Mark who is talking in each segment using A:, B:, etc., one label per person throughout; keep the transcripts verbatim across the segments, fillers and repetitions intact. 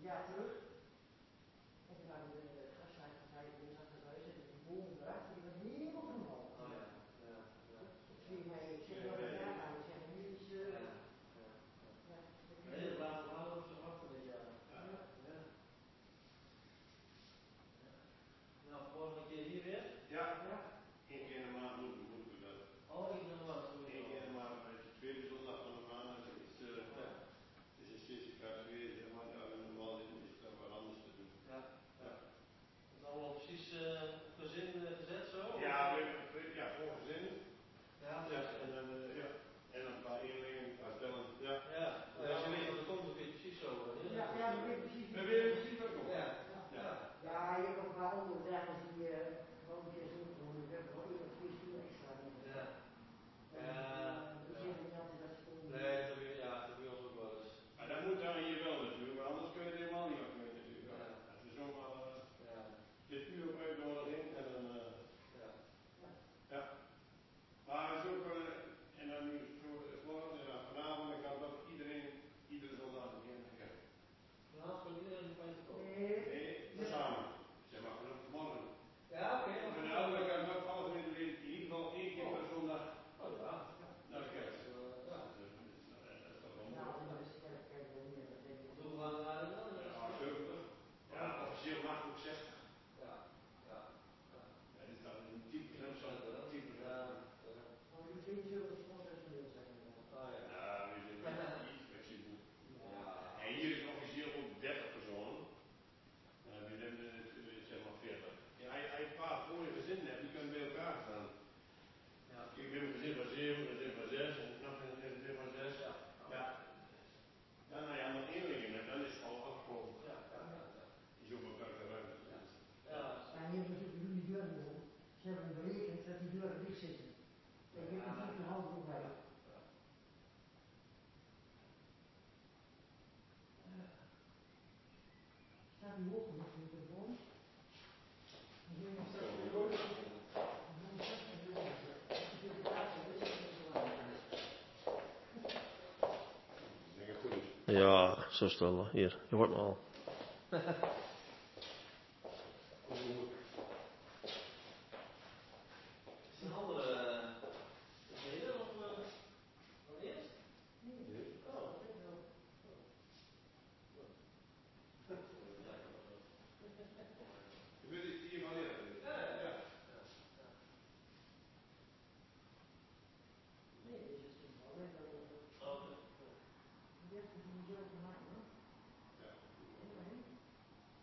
A: jaar terug. En toen waren we de gasthuispartij in Achterhuis en de boom erachter, die was helemaal vermogen.
B: Oh ja, ja, ja.
A: Ik zie mij, ik zeg wel dat jaar aan, ik zeg nu is uh,
B: ja, ja, ja. Nee, dat laten we houden op zijn wachten dit jaar. Ja. Ja. Ja. Nou, volgende keer hier weer?
C: Ja.
A: Ja.
C: Eén keer in de maand moeten moet we dat.
B: Oh, één keer in de maand.
C: Eén keer in de maand, met de tweede zondag van de maand, als het is, uh, ja. Het is een steeds graag weer, zeg maar, ja, normaal is dat wat anders te doen.
B: Ja, ja. Is het allemaal precies uh, gezin uh, gezet zo?
C: Ja, we, we, ja, voor gezin.
B: Ja,
C: ja, en dan, uh, ja. En een paar eenlingen, een paar tellen. Ja.
B: Ja, nou, ja, als je weet wat er komt, dan weet je precies zo. Uh,
A: Ja, ja, we weten precies.
C: We weten precies wat er komt.
B: Ja, ja. Ja.
A: Ja, je hebt ook een paar andere dagen die uh, gewoon een keer zo doen. Ik heb wel één of twee stoelen extra.
B: Ja. Ja.
A: We zitten niet altijd dat school.
B: Nee, dat wil, ja, dat wil ons ook wel eens.
C: Maar dat moet dan hier wel natuurlijk, maar anders kun je het helemaal niet afkwijten natuurlijk. Ja. Als we zomaar uh,
B: ja.
C: dit uur op uitnodiging en dan. Uh,
B: ja.
C: Ja. Maar het is ook wel, uh, en dan nu morgen en dan vanavond, dan kan dat iedereen, iedere zondag beginnen kijken.
B: Nou, kan iedereen een beetje komen?
A: Nee.
C: Nee, samen. Zeg maar vanaf morgen.
B: Ja, oké. Okay.
C: Van de andere kant ook alles in in ieder geval één keer per zondag.
B: Oh ja.
C: Naar de kerk.
B: Ja.
C: Dat is toch wel
A: Nou,
C: mooi.
A: dat is kerk, kerk, dat is niet.
B: Hoe gaan we naar de andere?
C: Ja, zeventig. Ja, officieel mag ook zestig.
B: Ja, ja. Ja.
C: Dat is dan een tien procent van de tien procent.
A: Maar jullie zijn zulke professioneel zijn.
C: Ah ja. Ja, we zijn iets flexibel. Ja. En hier is officieel ook dertig personen. En dan hebben we zeg maar veertig. Ja, als je een paar mooie gezinnen hebt, die kunnen bij elkaar staan.
B: Ja.
C: Ik heb een gezin van zeven, een gezin van zes, en nog een gezin van zes.
B: Ja.
C: Ja. Ja, nou ja, maar eenlingen met, dan is het al afgekomen.
B: Ja, ja, ja.
C: Die zoeken elkaar te ruimen.
B: Ja. Ja.
A: En hier moeten jullie deuren doen. Ze hebben berekend dat die deuren dicht zitten. Ik heb er niet een half uur bij. Staat die hoog genoeg in de telefoon? Hier nog steeds de rode.
D: Ja, zo stil. Hier, je hoort me al.
B: Is een andere reden of uh, dan eerst?
C: Nee.
B: Oh.
C: Je weet het hier van leren.
B: Ja, ja, ja.
A: Nee, dit is een alleen dat we.
B: Oh,
A: Die heeft het niet zo gemaakt, hoor.
C: Ja.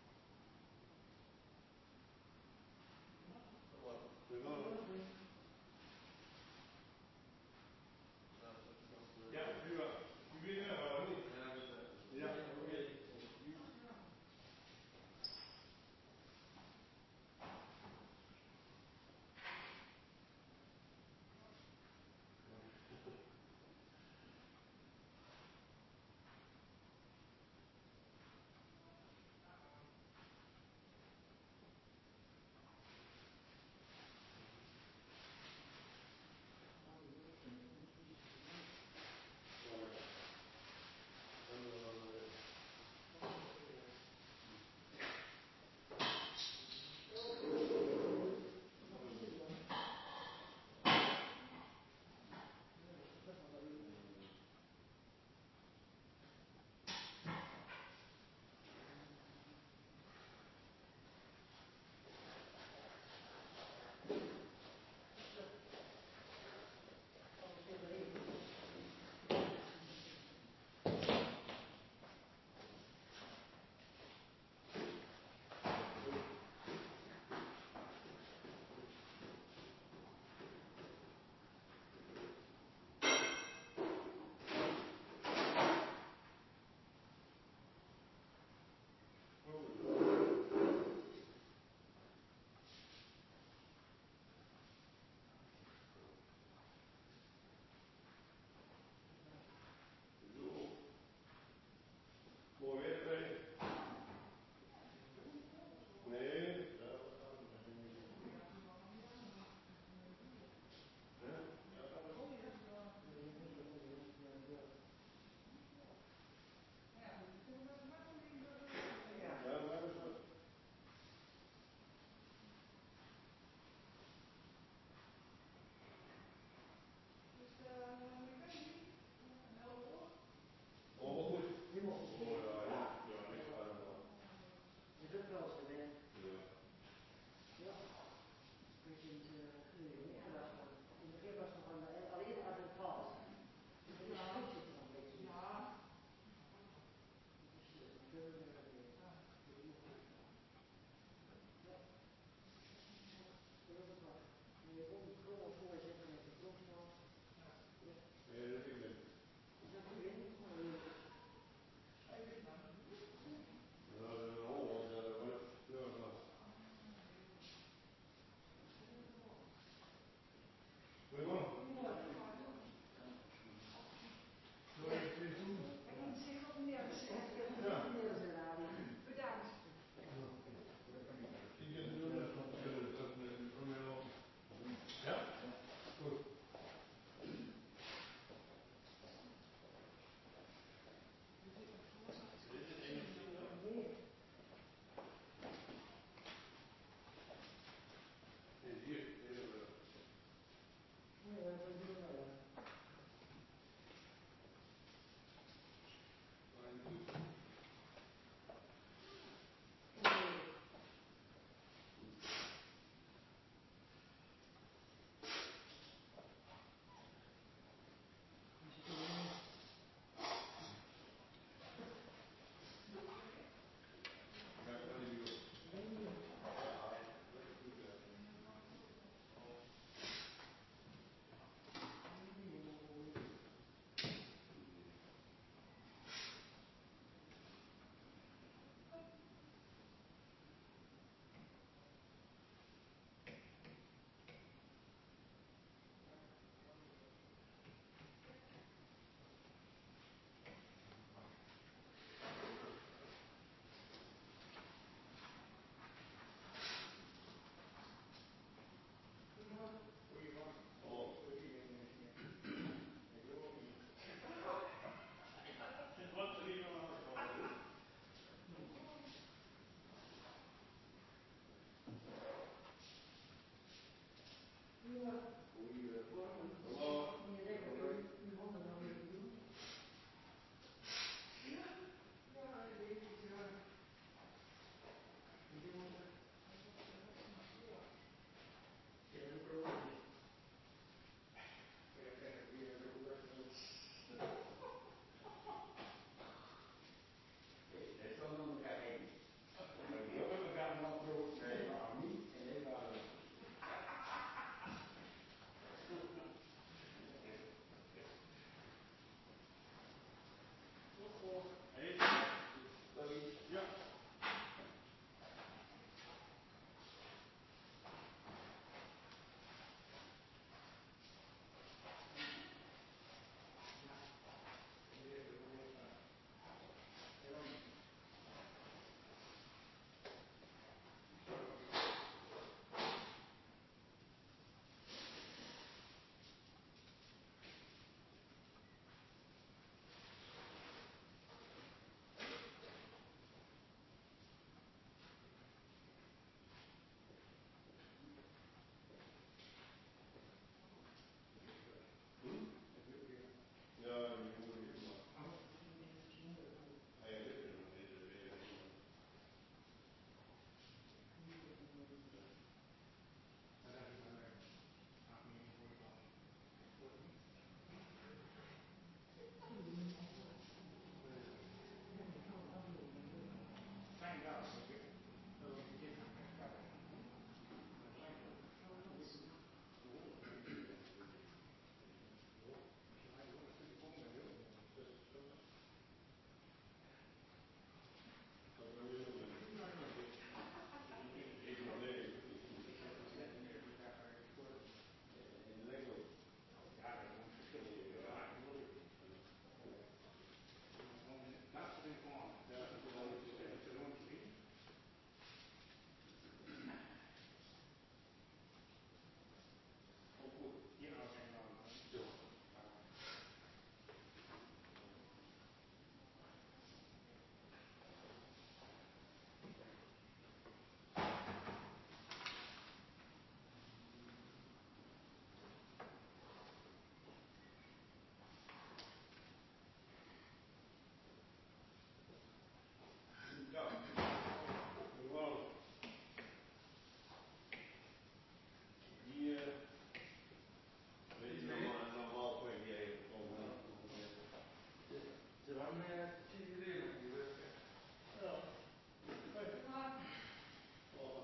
B: waren meer tien geleden die we.
C: Ja. Kijk. Oh.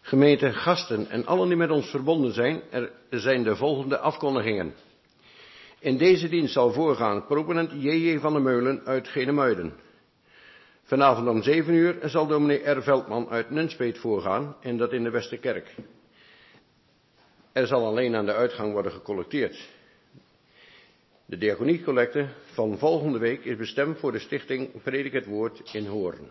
E: Gemeente, gasten en allen die met ons verbonden zijn, er zijn de volgende afkondigingen. In deze dienst zal voorgaan proponent J J van der Meulen uit Genemuiden. Vanavond om zeven uur zal dominee R. Veldman uit Nunspeet voorgaan en dat in de Westerkerk. Er zal alleen aan de uitgang worden gecollecteerd. De diaconiecollecte van volgende week is bestemd voor de stichting Predik het Woord in Hoorn.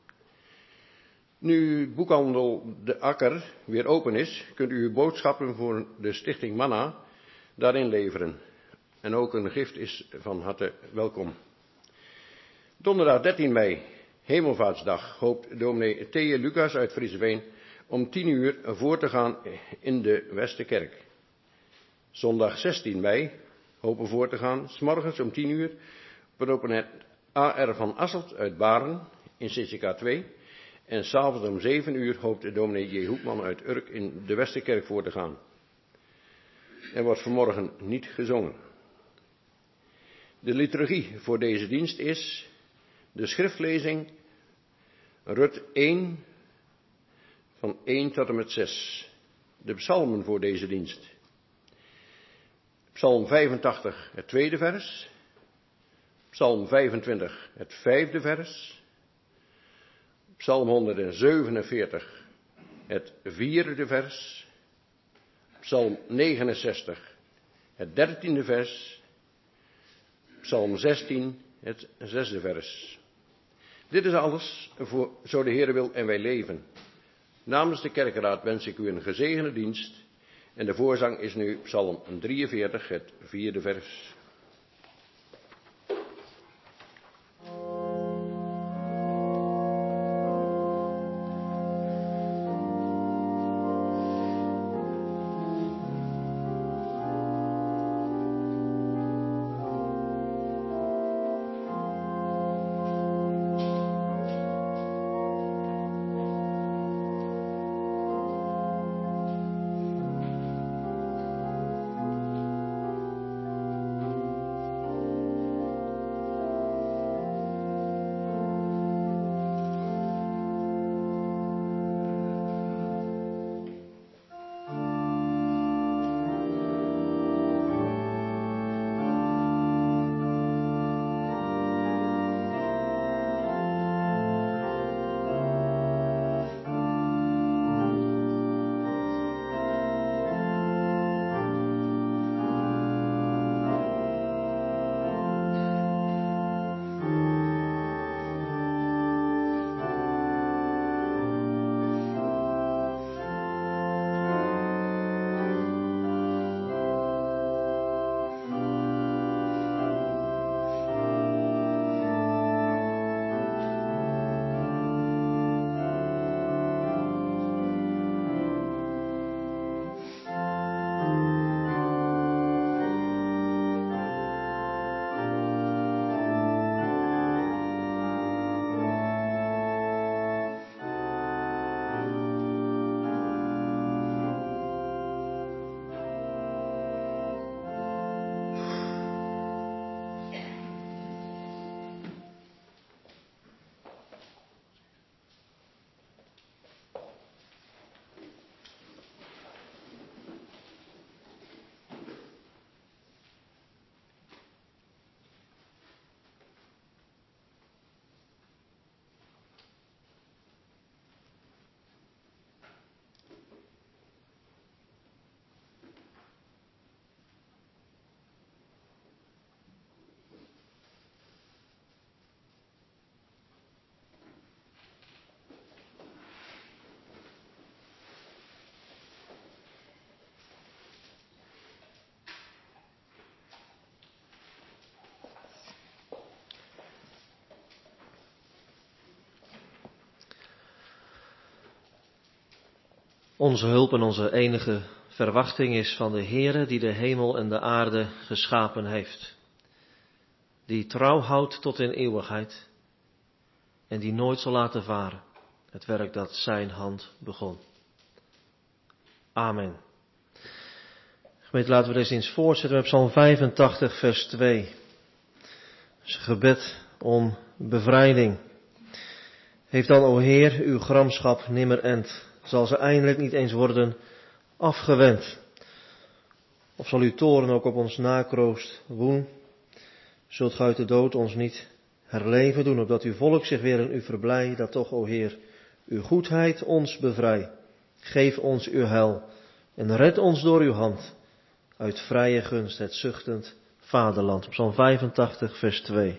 E: Nu boekhandel De Akker weer open is, kunt u uw boodschappen voor de stichting Manna daarin leveren. En ook een gift is van harte welkom. Donderdag dertien mei, Hemelvaartsdag, hoopt dominee Thea Lucas uit Frieseveen om tien uur voor te gaan in de Westerkerk. Zondag zestien mei hopen voor te gaan, 's morgens om tien uur, proponent A R van Asselt uit Baren in C C K twee. En s'avonds om zeven uur hoopt de dominee J. Hoekman uit Urk in de Westerkerk voor te gaan. Er wordt vanmorgen niet gezongen. De liturgie voor deze dienst is de schriftlezing Rut één van één tot en met zes. De psalmen voor deze dienst. Psalm vijfentachtig, het tweede vers. Psalm vijfentwintig, het vijfde vers. Psalm honderdzevenenveertig, het vierde vers. Psalm negenenzestig, het dertiende vers. Psalm zestien, het zesde vers. Dit is alles voor zo de Heere wil en wij leven. Namens de kerkenraad wens ik u een gezegende dienst. En de voorzang is nu Psalm drieënveertig, het vierde vers.
D: Onze hulp en onze enige verwachting is van de Heere die de hemel en de aarde geschapen heeft. Die trouw houdt tot in eeuwigheid en die nooit zal laten varen het werk dat zijn hand begon. Amen. Gemeente, laten we deze eens voortzetten met Psalm vijfentachtig vers twee. Dat is een gebed om bevrijding. Heeft dan, o Heer, uw gramschap nimmer end. Zal ze eindelijk niet eens worden afgewend? Of zal uw toorn ook op ons nakroost woen? Zult ge uit de dood ons niet herleven doen, opdat uw volk zich weer in u verblij, dat toch, o Heer, uw goedheid ons bevrij. Geef ons uw heil en red ons door uw hand uit vrije gunst het zuchtend vaderland. Psalm vijfentachtig, vers twee.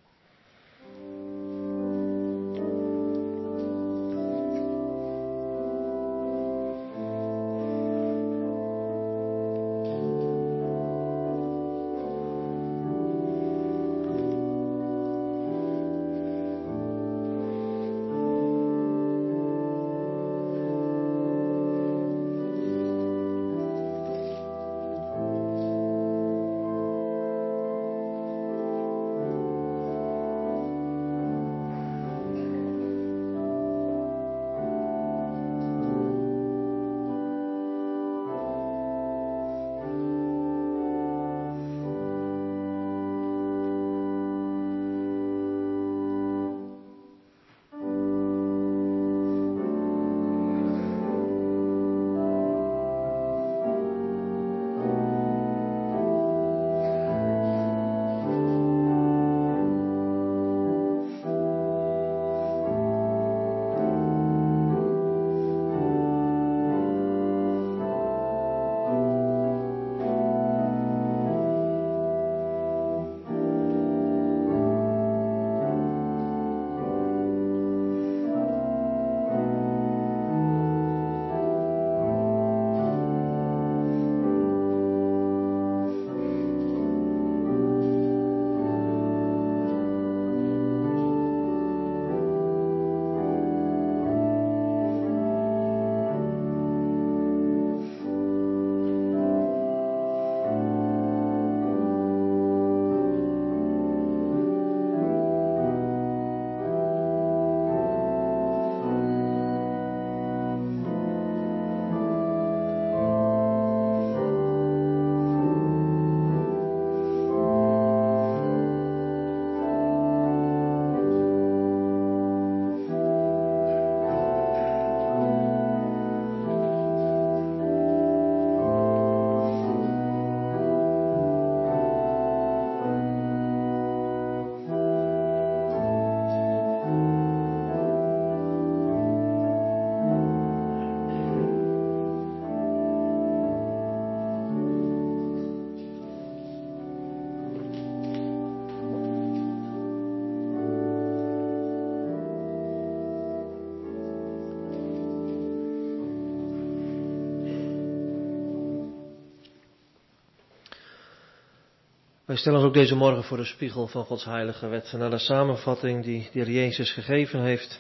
D: Wij stellen ons ook deze morgen voor de spiegel van Gods heilige wet. En naar de samenvatting die de Heer Jezus gegeven heeft,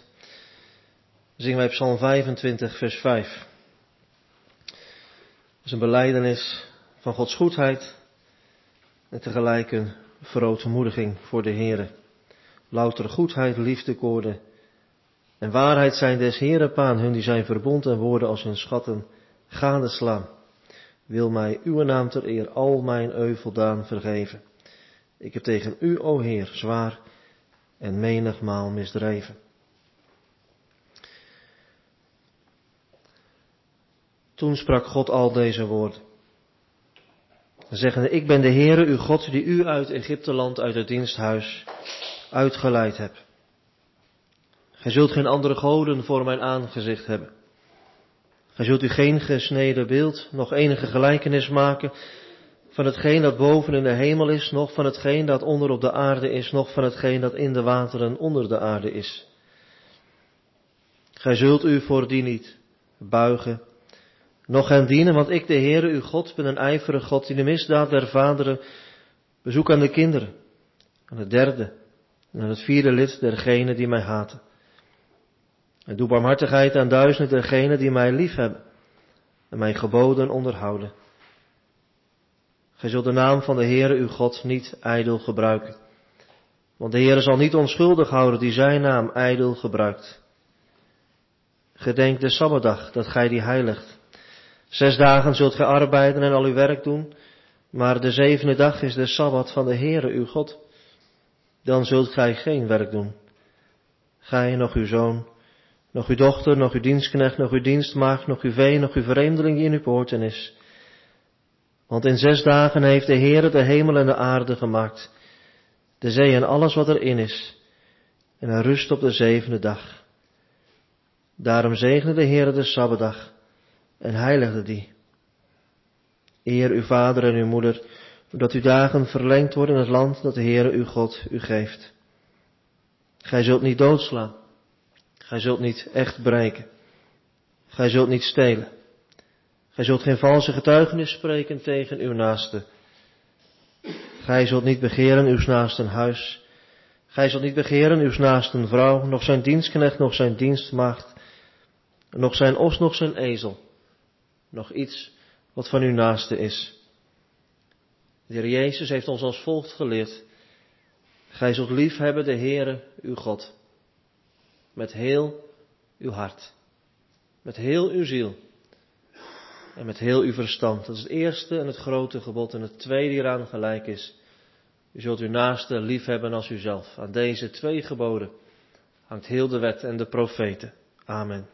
D: zingen wij Psalm vijfentwintig, vers vijf. Dat is een belijdenis van Gods goedheid en tegelijk een verootmoediging voor de Heere. Louter goedheid, liefdekoorden en waarheid zijn des Heere paan, hun die zijn verbond en woorden als hun schatten gadeslaan. Wil mij uw naam ter eer al mijn euveldaan vergeven. Ik heb tegen u, o Heer, zwaar en menigmaal misdreven. Toen sprak God al deze woorden, zeggende, ik ben de Heere, uw God, die u uit Egypteland, uit het diensthuis, uitgeleid hebt. Gij zult geen andere goden voor mijn aangezicht hebben. Gij zult u geen gesneden beeld, nog enige gelijkenis maken van hetgeen dat boven in de hemel is, noch van hetgeen dat onder op de aarde is, noch van hetgeen dat in de wateren onder de aarde is. Gij zult u voor die niet buigen, noch hen dienen, want ik, de Heere, uw God, ben een ijverige God, die de misdaad der vaderen bezoekt aan de kinderen, aan het derde en aan het vierde lid dergenen die mij haten. En doe barmhartigheid aan duizenden dergenen die mij liefhebben en mijn geboden onderhouden. Gij zult de naam van de Heere uw God niet ijdel gebruiken, want de Heere zal niet onschuldig houden die zijn naam ijdel gebruikt. Gedenk de Sabbatdag, dat gij die heiligt. Zes dagen zult gij arbeiden en al uw werk doen, maar de zevende dag is de Sabbat van de Heere uw God. Dan zult gij geen werk doen, gij, noch uw zoon, nog uw dochter, nog uw dienstknecht, nog uw dienstmaagd, nog uw vee, nog uw vreemdeling die in uw poorten is. Want in zes dagen heeft de Heere de hemel en de aarde gemaakt, de zee en alles wat erin is, en hij rust op de zevende dag. Daarom zegende de Heere de Sabbatdag en heiligde die. Eer uw vader en uw moeder, dat uw dagen verlengd worden in het land dat de Heere uw God u geeft. Gij zult niet doodslaan. Gij zult niet echt breken. Gij zult niet stelen. Gij zult geen valse getuigenis spreken tegen uw naaste. Gij zult niet begeren uw naasten huis. Gij zult niet begeren uw naasten vrouw, nog zijn dienstknecht, nog zijn dienstmaagd, nog zijn os, nog zijn ezel, nog iets wat van uw naaste is. De Heer Jezus heeft ons als volgt geleerd. Gij zult lief hebben de Heere uw God. Met heel uw hart. Met heel uw ziel. En met heel uw verstand. Dat is het eerste en het grote gebod. En het tweede hieraan gelijk is. U zult uw naaste lief hebben als uzelf. Aan deze twee geboden hangt heel de wet en de profeten. Amen.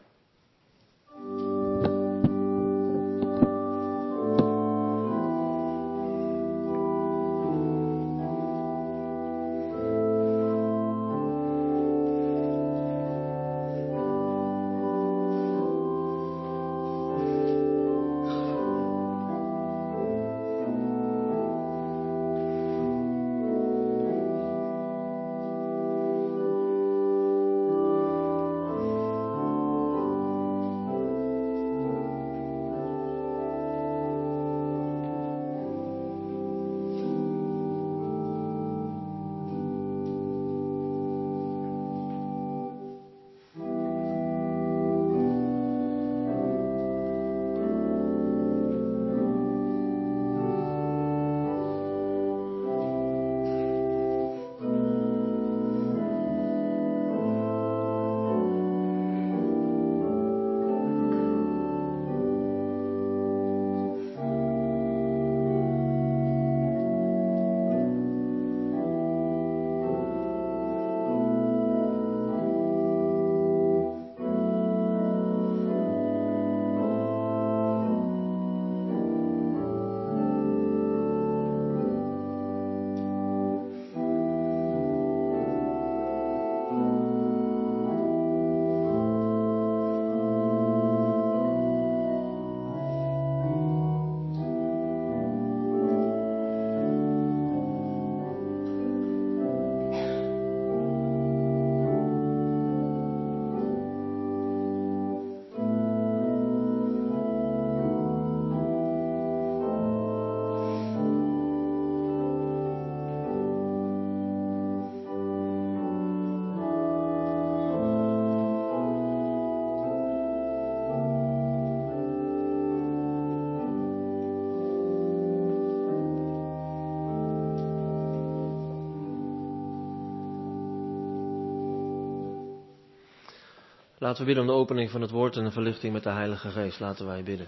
D: Laten we bidden om de opening van het woord en de verlichting met de Heilige Geest. Laten wij bidden.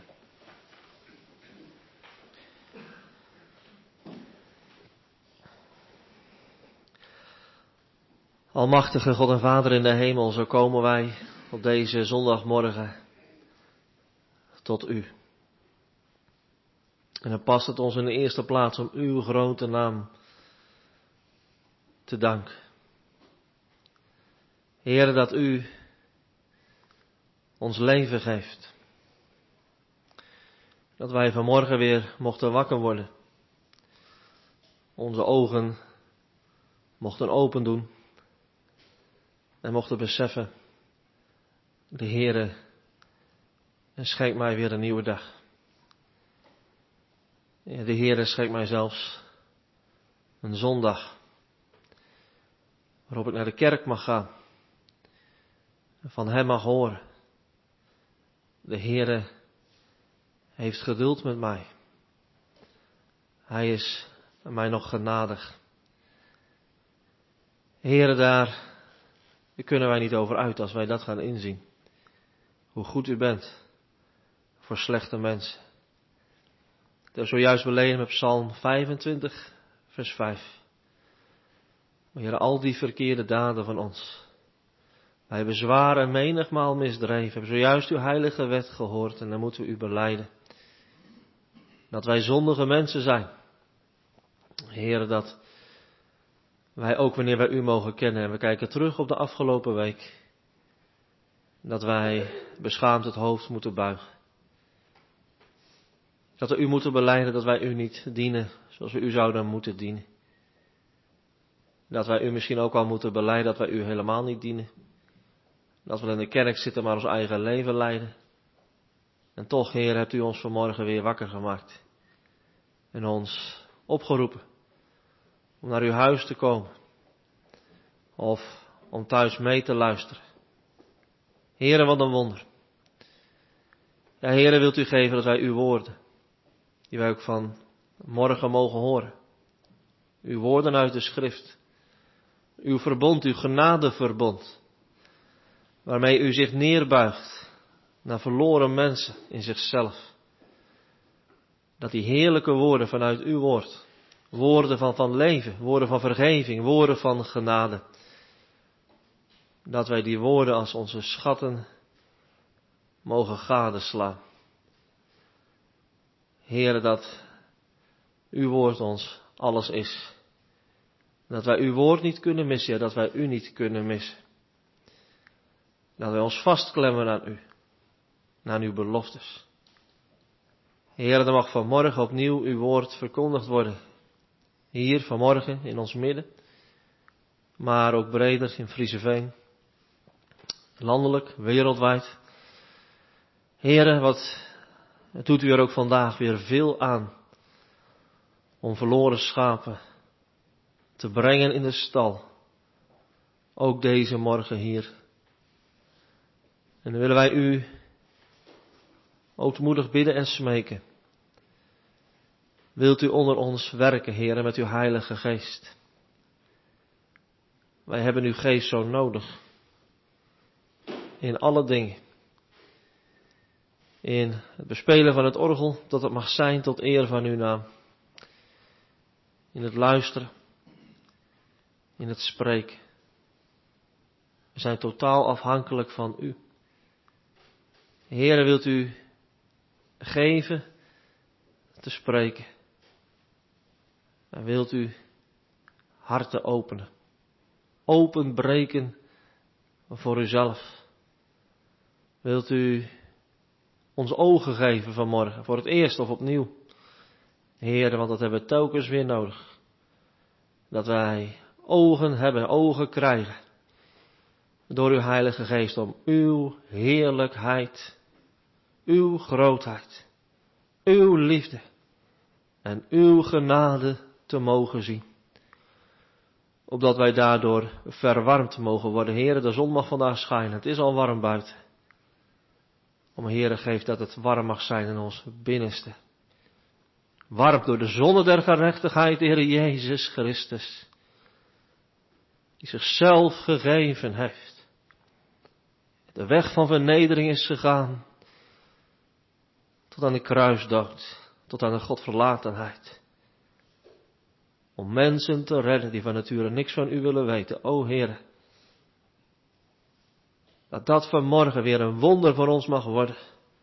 D: Almachtige God en Vader in de hemel, zo komen wij op deze zondagmorgen tot U. En dan past het ons in de eerste plaats om Uw grote naam te danken. Heere, dat U ons leven geeft. Dat wij vanmorgen weer mochten wakker worden. Onze ogen mochten open doen. En mochten beseffen, de Heere schenkt mij weer een nieuwe dag. De Heere schenkt mij zelfs een zondag, waarop ik naar de kerk mag gaan. En van Hem mag horen. De Heere heeft geduld met mij. Hij is mij nog genadig. Heere, daar kunnen wij niet over uit als wij dat gaan inzien. Hoe goed U bent voor slechte mensen. Dat is zojuist beleden met Psalm vijfentwintig, vers vijf. Heere, al die verkeerde daden van ons, Wij hebben zwaar en menigmaal misdreven, hebben zojuist uw heilige wet gehoord en dan moeten we u belijden. Dat wij zondige mensen zijn. Heer, dat wij ook wanneer wij u mogen kennen en we kijken terug op de afgelopen week, dat wij beschaamd het hoofd moeten buigen. Dat we u moeten belijden dat wij u niet dienen zoals we u zouden moeten dienen. Dat wij u misschien ook al moeten belijden dat wij u helemaal niet dienen. Dat we in de kerk zitten maar ons eigen leven leiden. En toch, Heer, hebt u ons vanmorgen weer wakker gemaakt. En ons opgeroepen om naar uw huis te komen. Of om thuis mee te luisteren. Heere, wat een wonder. Ja, Heere, wilt u geven dat wij uw woorden, die wij ook van morgen mogen horen. Uw woorden uit de schrift. Uw verbond, uw genadeverbond. Waarmee u zich neerbuigt naar verloren mensen in zichzelf. Dat die heerlijke woorden vanuit uw woord, woorden van, van leven, woorden van vergeving, woorden van genade. Dat wij die woorden als onze schatten mogen gadeslaan. Heere, dat uw woord ons alles is. Dat wij uw woord niet kunnen missen, ja, dat wij u niet kunnen missen. Dat wij ons vastklemmen aan u, aan uw beloftes. Heere, er mag vanmorgen opnieuw uw woord verkondigd worden. Hier vanmorgen in ons midden, maar ook breder in Frieseveen. Landelijk, wereldwijd. Heere, wat doet u er ook vandaag weer veel aan om verloren schapen te brengen in de stal. Ook deze morgen hier. En dan willen wij u ootmoedig bidden en smeken. Wilt u onder ons werken, Heere, met uw heilige geest. Wij hebben uw geest zo nodig. In alle dingen. In het bespelen van het orgel, dat het mag zijn tot eer van uw naam. In het luisteren. In het spreken. We zijn totaal afhankelijk van u. Heere, wilt u geven te spreken. En wilt u harten openen. Openbreken voor uzelf. Wilt u ons ogen geven vanmorgen, voor het eerst of opnieuw. Heere, want dat hebben we telkens weer nodig. Dat wij ogen hebben, ogen krijgen. Door uw heilige geest om uw heerlijkheid, uw grootheid, uw liefde en uw genade te mogen zien. Opdat wij daardoor verwarmd mogen worden. Heere, de zon mag vandaag schijnen, het is al warm buiten. Om Heere, geef dat het warm mag zijn in ons binnenste. Warm door de zonne der gerechtigheid, Heere Jezus Christus. Die zichzelf gegeven heeft. De weg van vernedering is gegaan. Tot aan de kruisdood. Tot aan de godverlatenheid. Om mensen te redden die van nature niks van u willen weten. O Heere. Dat dat vanmorgen weer een wonder voor ons mag worden.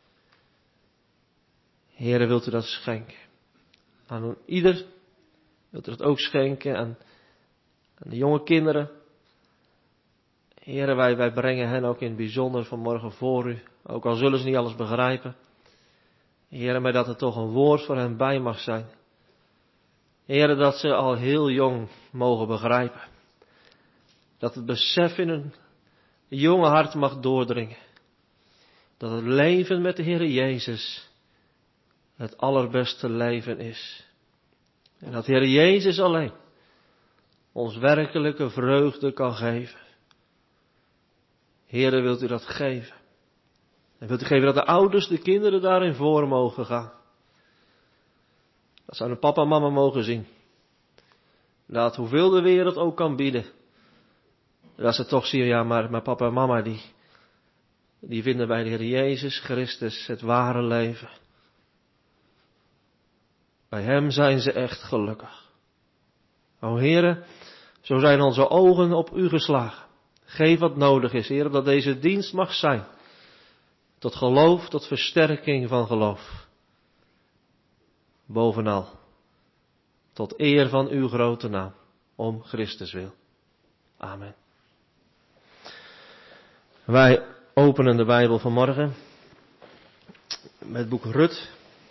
D: Heere, wilt u dat schenken? Aan ieder. Wilt u dat ook schenken aan, aan de jonge kinderen. Heere, wij, wij brengen hen ook in het bijzonder vanmorgen voor u. Ook al zullen ze niet alles begrijpen. Heere, maar dat er toch een woord voor hen bij mag zijn. Heere, dat ze al heel jong mogen begrijpen. Dat het besef in hun jonge hart mag doordringen. Dat het leven met de Heere Jezus het allerbeste leven is. En dat Heere Jezus alleen ons werkelijke vreugde kan geven. Heere, wilt u dat geven? En wilt u geven dat de ouders, de kinderen daarin voor mogen gaan? Dat ze hun papa en mama mogen zien. Dat hoeveel de wereld ook kan bieden. Dat ze toch zien, ja, maar, maar papa en mama die, die vinden bij de Heer Jezus Christus het ware leven. Bij hem zijn ze echt gelukkig. O Heere, zo zijn onze ogen op u geslagen. Geef wat nodig is, Heer, dat deze dienst mag zijn. Tot geloof, tot versterking van geloof. Bovenal, tot eer van uw grote naam, om Christus wil. Amen. Wij openen de Bijbel vanmorgen met het boek Rut.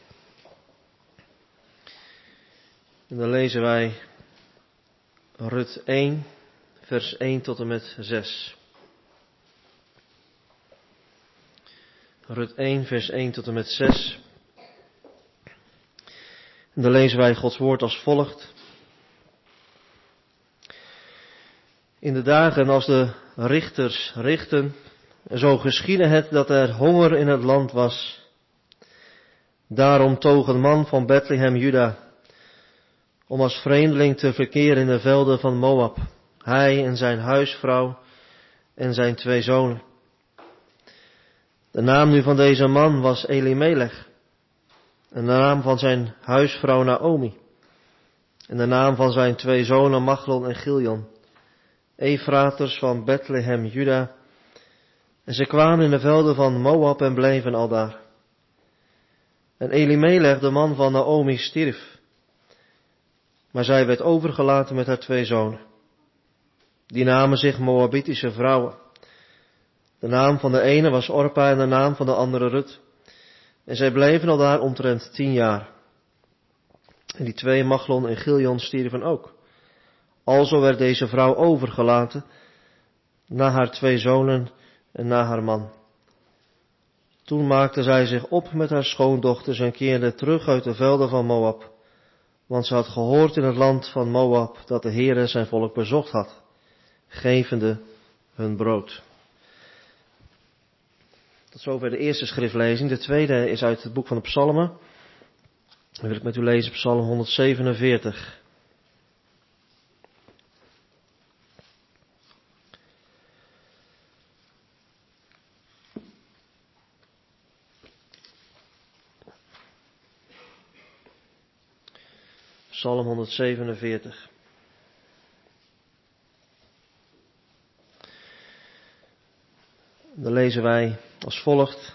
D: En dan lezen wij Rut één, vers één tot en met zes. Rut één, vers één tot en met zes. En dan lezen wij Gods woord als volgt. In de dagen als de richters richten, zo geschiedde het dat er honger in het land was. Daarom toog een man van Bethlehem, Juda, om als vreemdeling te verkeren in de velden van Moab. Hij en zijn huisvrouw en zijn twee zonen. De naam nu van deze man was Elimelech. En de naam van zijn huisvrouw Naomi. En de naam van zijn twee zonen Machlon en Giljon. Efraters van Bethlehem, Juda. En ze kwamen in de velden van Moab en bleven aldaar. En Elimelech, de man van Naomi, stierf. Maar zij werd overgelaten met haar twee zonen. Die namen zich Moabitische vrouwen. De naam van de ene was Orpa en de naam van de andere Rut. En zij bleven aldaar omtrent tien jaar. En die twee, Machlon en Giljon, stierven ook. Alzo werd deze vrouw overgelaten, na haar twee zonen en na haar man. Toen maakte zij zich op met haar schoondochters en keerde terug uit de velden van Moab. Want ze had gehoord in het land van Moab dat de Heere zijn volk bezocht had, gevende hun brood. Tot zover de eerste schriftlezing. De tweede is uit het boek van de Psalmen. Dan wil ik met u lezen Psalm honderdzevenenveertig. Psalm honderdzevenenveertig. Dan lezen wij als volgt.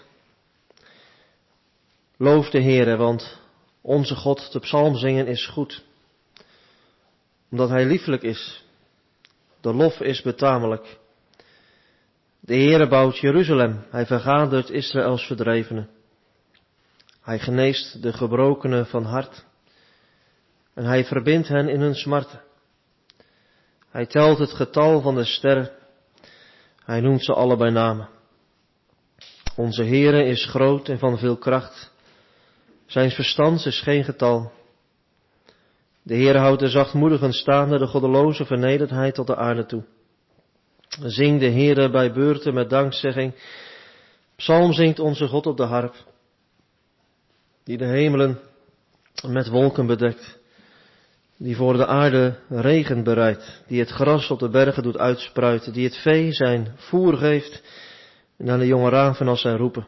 D: Loof de Heere, want onze God de psalm zingen is goed. Omdat hij liefelijk is. De lof is betamelijk. De Heere bouwt Jeruzalem. Hij vergadert Israëls verdrevenen. Hij geneest de gebrokenen van hart. En hij verbindt hen in hun smarten. Hij telt het getal van de sterren. Hij noemt ze alle bij namen. Onze Heere is groot en van veel kracht. Zijn verstand is geen getal. De Heere houdt de zachtmoedigen staande, de goddeloze vernedert hij tot de aarde toe. Zing de Heere bij beurten met dankzegging. Psalm zingt onze God op de harp. Die de hemelen met wolken bedekt. Die voor de aarde regen bereidt. Die het gras op de bergen doet uitspruiten. Die het vee zijn voer geeft. En aan de jonge raven als zij roepen.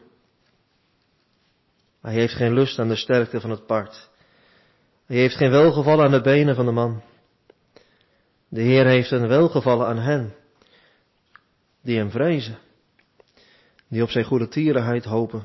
D: Hij heeft geen lust aan de sterkte van het paard. Hij heeft geen welgevallen aan de benen van de man. De Heer heeft een welgevallen aan hen. Die hem vrezen. Die op zijn goede tierenheid hopen.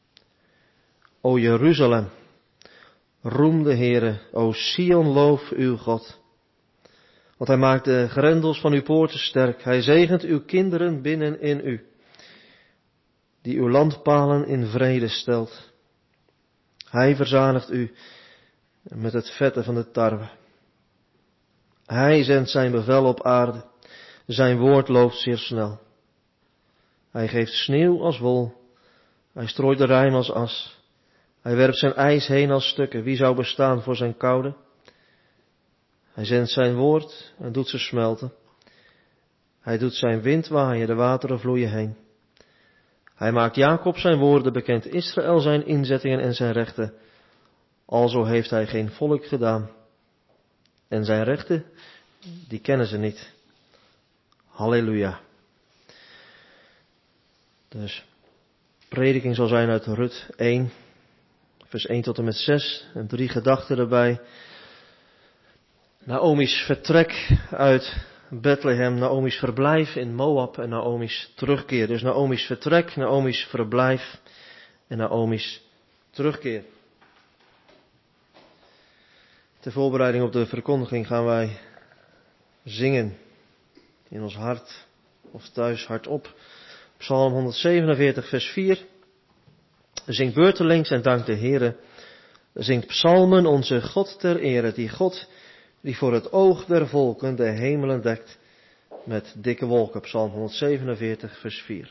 D: O Jeruzalem. Roem de Heere, o Sion, loof uw God. Want hij maakt de grendels van uw poorten sterk. Hij zegent uw kinderen binnen in u. Die uw landpalen in vrede stelt. Hij verzanigt u met het vette van de tarwe. Hij zendt zijn bevel op aarde. Zijn woord loopt zeer snel. Hij geeft sneeuw als wol. Hij strooit de rijm als as. Hij werpt zijn ijs heen als stukken. Wie zou bestaan voor zijn koude? Hij zendt zijn woord en doet ze smelten. Hij doet zijn wind waaien, de wateren vloeien heen. Hij maakt Jacob zijn woorden bekend, Israël zijn inzettingen en zijn rechten. Alzo heeft hij geen volk gedaan. En zijn rechten, die kennen ze niet. Halleluja. Dus, prediking zal zijn uit Rut één, vers één tot en met zes, en drie gedachten erbij. Naomi's vertrek uit Bethlehem, Naomi's verblijf in Moab en Naomi's terugkeer. Dus Naomi's vertrek, Naomi's verblijf en Naomi's terugkeer. Ter voorbereiding op de verkondiging gaan wij zingen in ons hart of thuis hardop. Psalm honderdzevenenveertig vers vier. Zingt beurtelings en dank de Heere. Zingt psalmen onze God ter ere, die God die voor het oog der volken de hemelen dekt met dikke wolken. Psalm honderdzevenenveertig vers vier.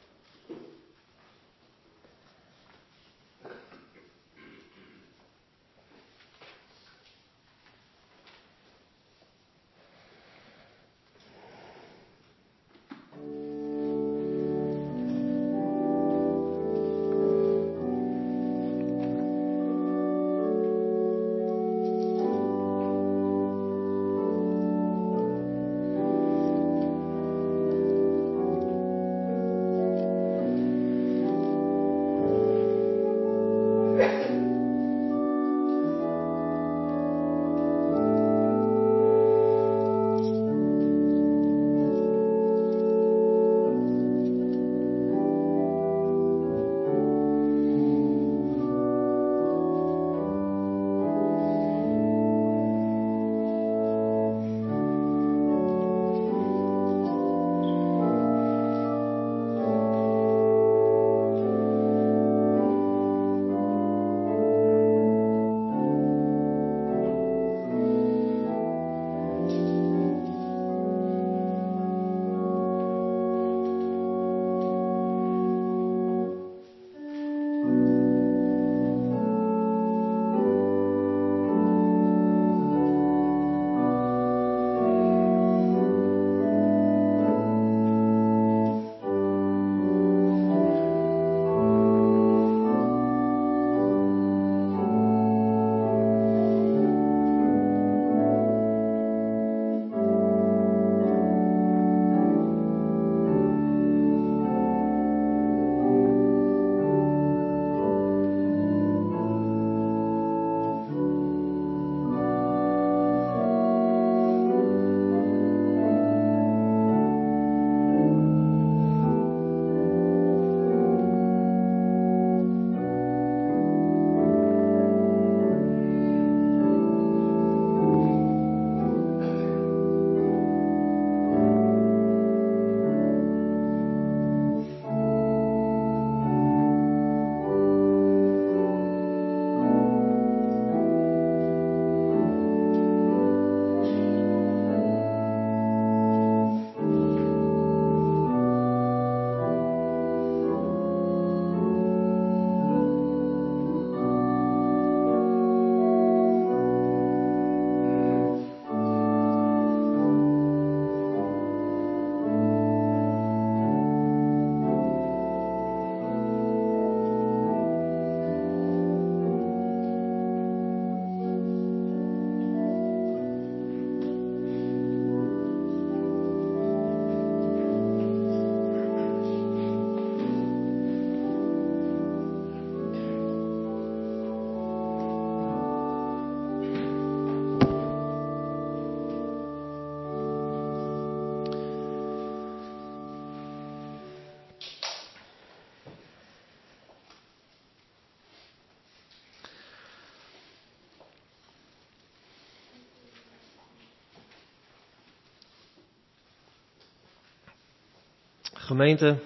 D: Gemeente,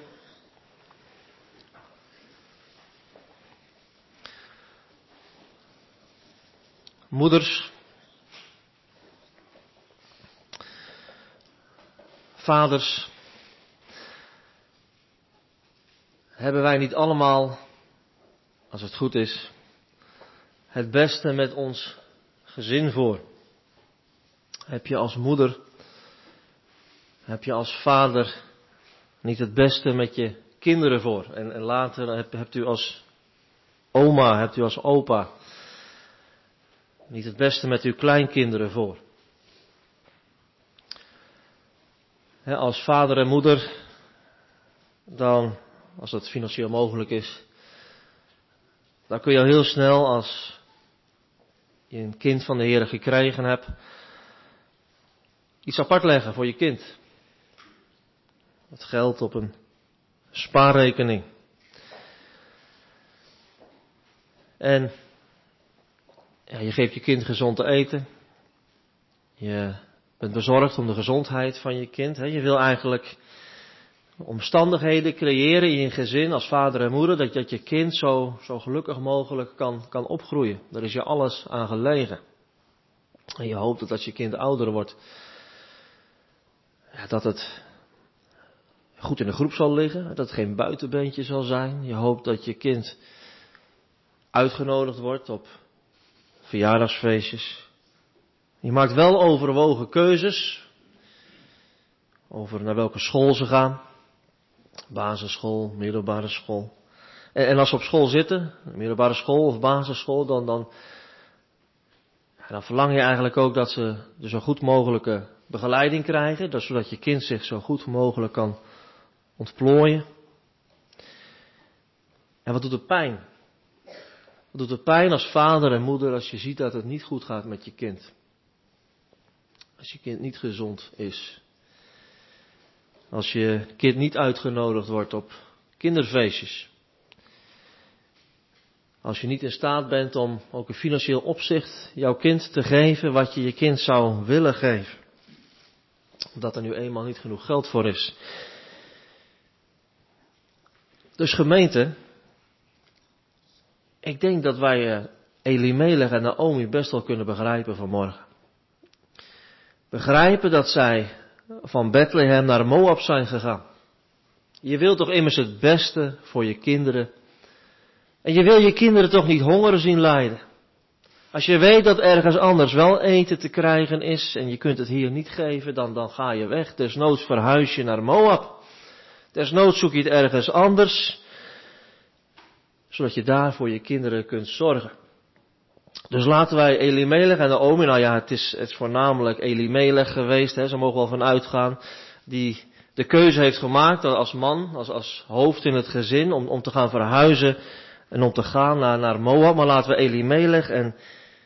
D: moeders, vaders, hebben wij niet allemaal, als het goed is, het beste met ons gezin voor? Heb je als moeder, heb je als vader niet het beste met je kinderen voor? En, en later hebt, hebt u als oma, hebt u als opa niet het beste met uw kleinkinderen voor? He, als vader en moeder, dan, als dat financieel mogelijk is, dan kun je al heel snel, als je een kind van de Heer gekregen hebt, iets apart leggen voor je kind. Het geld op een spaarrekening. En ja, je geeft je kind gezond te eten. Je bent bezorgd om de gezondheid van je kind. Hè. Je wil eigenlijk omstandigheden creëren in je gezin als vader en moeder, dat, dat je kind zo, zo gelukkig mogelijk kan, kan opgroeien. Daar is je alles aan gelegen. En je hoopt dat als je kind ouder wordt, ja, dat het goed in de groep zal liggen, dat het geen buitenbeentje zal zijn. Je hoopt dat je kind uitgenodigd wordt op verjaardagsfeestjes. Je maakt wel overwogen keuzes over naar welke school ze gaan. Basisschool, middelbare school. En, en als ze op school zitten, middelbare school of basisschool, dan, dan, dan verlang je eigenlijk ook dat ze de zo goed mogelijke begeleiding krijgen, dat, zodat je kind zich zo goed mogelijk kan ontplooien. En wat doet het pijn? Wat doet het pijn als vader en moeder als je ziet dat het niet goed gaat met je kind? Als je kind niet gezond is. Als je kind niet uitgenodigd wordt op kinderfeestjes. Als je niet in staat bent om ook in financieel opzicht jouw kind te geven wat je je kind zou willen geven. Dat er nu eenmaal niet genoeg geld voor is. Dus gemeente, ik denk dat wij Elimelech en Naomi best wel kunnen begrijpen vanmorgen. Begrijpen dat zij van Bethlehem naar Moab zijn gegaan. Je wilt toch immers het beste voor je kinderen. En je wil je kinderen toch niet honger zien lijden. Als je weet dat ergens anders wel eten te krijgen is en je kunt het hier niet geven, dan, dan ga je weg. Desnoods verhuis je naar Moab. Desnoods zoek je het ergens anders, zodat je daar voor je kinderen kunt zorgen. Dus laten wij Elimelech en Naomi, nou ja, het is, het is voornamelijk Elimelech geweest, hè, ze mogen wel van uitgaan, die de keuze heeft gemaakt als man, als, als hoofd in het gezin, om, om te gaan verhuizen en om te gaan naar, naar Moab. Maar laten we Elimelech en,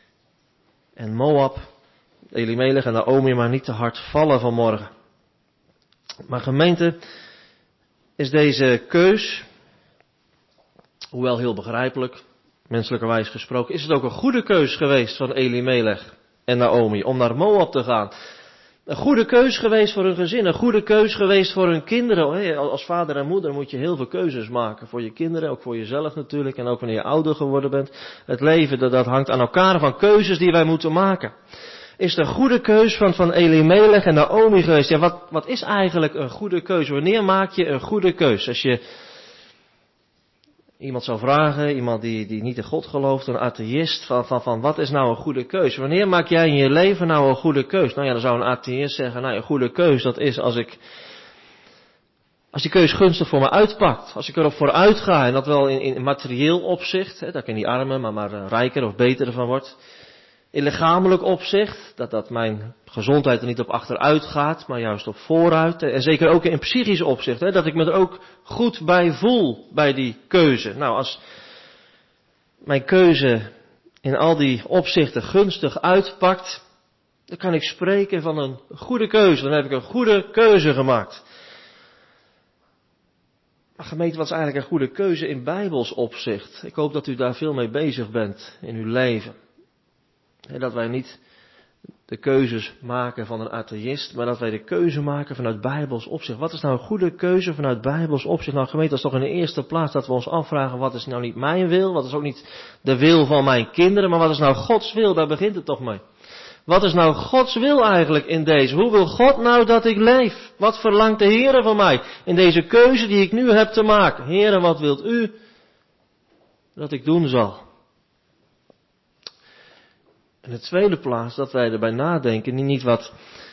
D: en Moab, Elimelech en Naomi maar niet te hard vallen vanmorgen. Maar gemeente, is deze keus, hoewel heel begrijpelijk, menselijkerwijs gesproken, is het ook een goede keus geweest van Elimelech en Naomi om naar Moab te gaan. Een goede keus geweest voor hun gezin, een goede keus geweest voor hun kinderen. Als vader en moeder moet je heel veel keuzes maken voor je kinderen, ook voor jezelf natuurlijk en ook wanneer je ouder geworden bent. Het leven dat, dat hangt aan elkaar van keuzes die wij moeten maken. Is het een goede keus van, van Elimelech en Naomi geweest? Ja, wat, wat is eigenlijk een goede keus? Wanneer maak je een goede keus? Als je iemand zou vragen, iemand die, die niet in God gelooft, een atheïst, van, van, van wat is nou een goede keus? Wanneer maak jij in je leven nou een goede keus? Nou ja, dan zou een atheïst zeggen, nou een goede keus, dat is als ik, als die keus gunstig voor me uitpakt. Als ik erop vooruit ga, en dat wel in, in materieel opzicht, hè, dat ik in die armen maar, maar rijker of beter van word. In lichamelijk opzicht, dat, dat mijn gezondheid er niet op achteruit gaat, maar juist op vooruit. En zeker ook in psychisch opzicht, hè, dat ik me er ook goed bij voel, bij die keuze. Nou, als mijn keuze in al die opzichten gunstig uitpakt, dan kan ik spreken van een goede keuze. Dan heb ik een goede keuze gemaakt. Maar gemeente, wat is eigenlijk een goede keuze in Bijbels opzicht? Ik hoop dat u daar veel mee bezig bent in uw leven. En dat wij niet de keuzes maken van een atheïst, maar dat wij de keuze maken vanuit Bijbels opzicht. Wat is nou een goede keuze vanuit Bijbels opzicht? Nou gemeente, dat is toch in de eerste plaats dat we ons afvragen, wat is nou niet mijn wil? Wat is ook niet de wil van mijn kinderen? Maar wat is nou Gods wil? Daar begint het toch mee. Wat is nou Gods wil eigenlijk in deze? Hoe wil God nou dat ik leef? Wat verlangt de Heere van mij in deze keuze die ik nu heb te maken? Heere, wat wilt u dat ik doen zal? In de tweede plaats dat wij erbij nadenken, niet wat